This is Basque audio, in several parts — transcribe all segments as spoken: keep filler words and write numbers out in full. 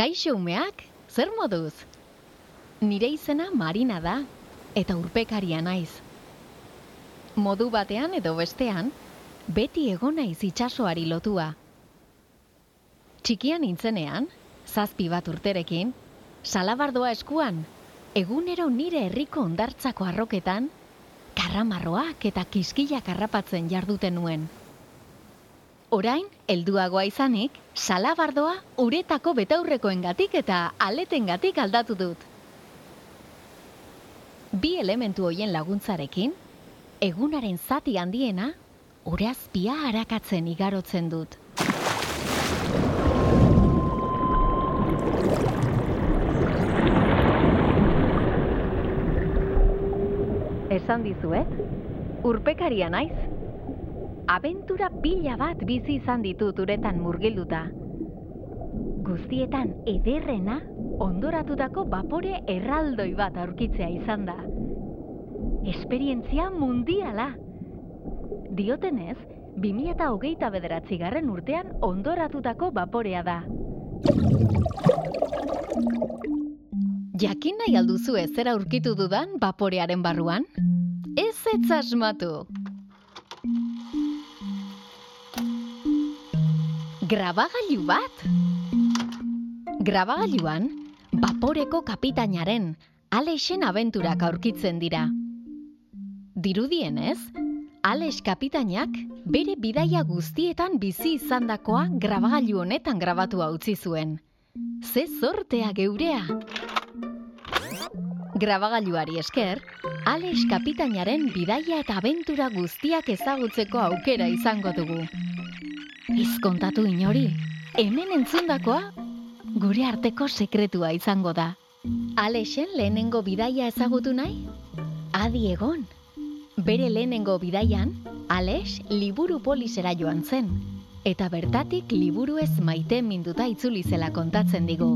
Kaixo umeak, zer moduz? Nire izena Marina da, eta urpekaria naiz. Modu batean edo bestean, beti egon naiz itsasoari lotua. Txikian nintzenean, zazpi bat urterekin, salabardoa eskuan, egunero nire herriko hondartzako arroketan, karramarroak eta kiskilak harrapatzen jarduten nuen. Orain, helduagoa izanik, salabardoa uretako betaurrekoengatik eta aletengatik aldatu dut. Bi elementu hoien laguntzarekin, egunaren zati handiena, urazpia arakatzen igarotzen dut. Esan dizuet, urpekaria naiz. Abentura pila bat bizi izan ditut uretan murgilduta. Guztietan ederrena, ondoratutako bapore erraldoi bat aurkitzea izan da. Esperientzia mundiala. Diotenez, bi mila hogeita bederatzigarren urtean ondoratutako baporea da. Jakin nahi alduzu zer aurkitu dudan baporearen barruan? Ez ez asmatu! Grabagailu bat! Grabagailuan, baporeko kapitainaren, Alexen abenturak aurkitzen dira. Dirudienez, Alex kapitainak bere bidaia guztietan bizi izandakoa grabagailu honetan grabatua utzi zuen. Ze zortea geurea! Grabagailuari esker, Alex kapitainaren bidaia eta abentura guztiak ezagutzeko aukera izango dugu. Ez kontatu inori, hemen entzundakoa gure arteko sekretua izango da. Alexen lehenengo bidaia ezagutu nahi? Adi egon. Bere lehenengo bidaian, Alex liburu polisera joan zen, eta bertatik liburuez maite minduta itzuli zela kontatzen digu.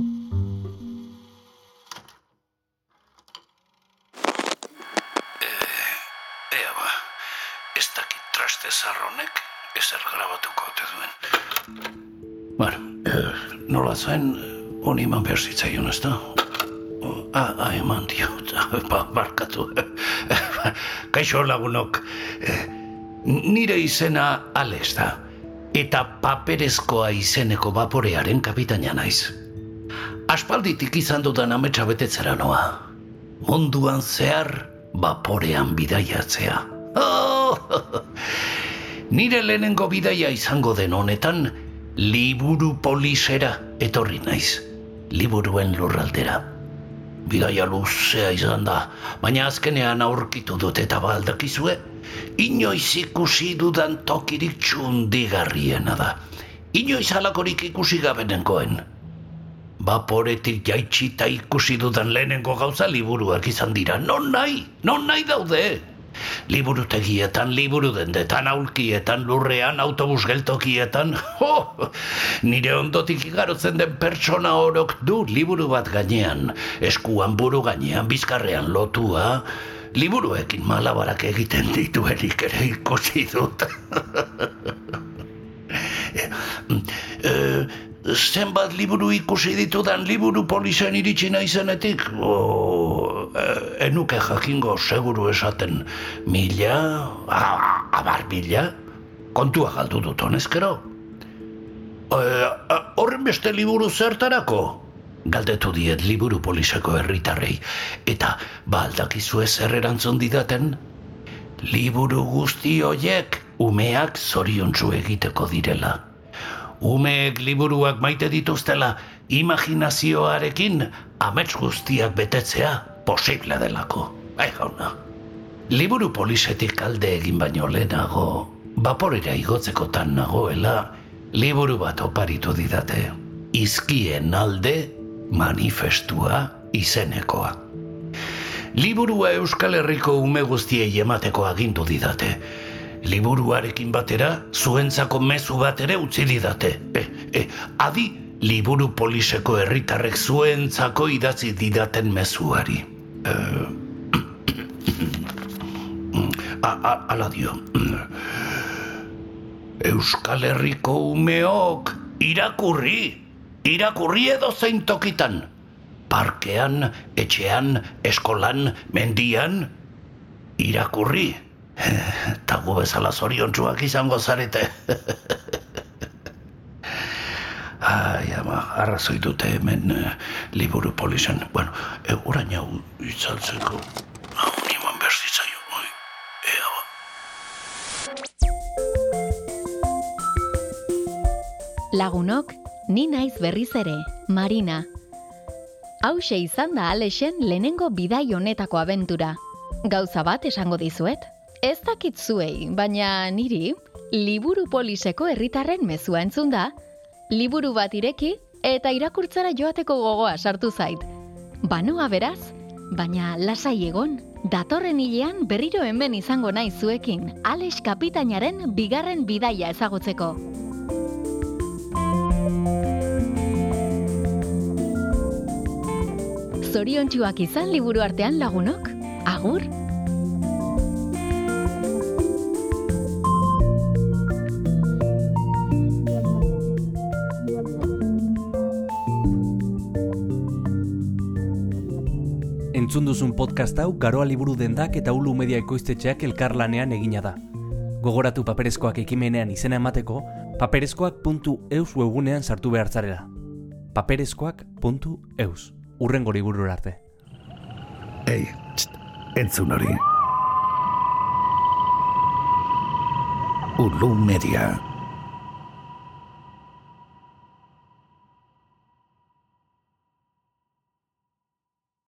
Ea ba, ez dakit traste zarronek ezer grabatuko ote duen. Bara, nola zen, honi eman behar zitzaion, ez da? Ah, ah, eman diot, ba, barkatu. Kaixo lagunok, nire izena Alex da, eta paperezkoa izeneko baporearen kapitaina naiz. Aspalditik izan dudan ametsa betetzera noa. Munduan zehar baporean bidaiatzea. Oh! Nire lehenengo bidaia izango den honetan, liburu polisera etorri naiz, liburuen lurraldera. Bidaia luzea izan da, baina azkenean aurkitu dut eta baldakizue, inoiz ikusi dudan tokirik txundigarriena da. Inoiz halakorik ikusi gabe nengoen. Baporetik jaitsita ikusi dudan lehenengo gauza liburuak izan dira. Non nahi, non nahi daude. Liburutegietan, liburu dendetan, aulkietan, lurrean, autobus geltokietan. Oh, nire ondotik igarotzen den pertsona orok du liburu bat gainean, eskuan buru gainean, bizkarrean lotua, liburuekin malabarak egiten dituenik ere ikusi dut. e, zenbat liburu ikusi ditudan liburu polisen iritsi naizenetik? Oh, enuke jakingo seguru esaten mila, abar mila, kontua galdu dut honezkero. Horren beste liburu zertarako? Galdetu diet liburu poliseko herritarrei, eta baldakizue zer erantzun didaten? Liburu guzti hoiek umeak zoriontsu egiteko direla. Umeek liburuak maite dituztela, imaginazioarekin amets guztiak betetzea posible delako. Bai jauna. Liburu polisetik alde egin baino lehenago, baporera igotzekotan nagoela, liburu bat oparitu didate. Izkien alde manifestua izenekoa. Liburua Euskal Herriko ume guztiei emateko agindu didate. Liburuarekin batera, zuentzako mezu bat ere utzi didate. E, e, adi, liburu poliseko herritarrek zuentzako idatzi didaten mezuari. E, ala dio. Euskal Herriko umeok irakurri, irakurri edo zein tokitan. Parkean, etxean, eskolan, mendian, irakurri. Eta gu bezala zoriontsuak izango zarete. Ai, ama, arrazoi dute hemen uh, liburu polizan. Bueno, e, orain hau itzaltzeko. Hau niman behar zitzaio. Oi, ea ba. Lagunok, ni naiz berriz ere, Marina. Hauxe izan da Alexen lehenengo bidai honetako abentura. Gauza bat esango dizuet. Ez dakit zuei, baina niri, liburu poliseko herritarren mezua entzun da, liburu bat ireki eta irakurtzara joateko gogoa sartu zait. Banoa beraz, baina lasai egon, datorren hilean berriro hemen izango naiz zuekin, Alex kapitainaren bigarren bidaia ezagutzeko. Zoriontsuak izan liburu artean lagunok, agur! Entzun duzun podcast hau Garoa Liburu Dendak eta Ulu Media Ekoiztetxeak elkarlanean egina da. Gogoratu Paperezkoak ekimenean izena emateko, paperezkoak puntu eus webgunean sartu behar zarela. paperezkoak puntu eus. Urrengo liburura arte. Ei, txt, entzun hori. Ulu Media.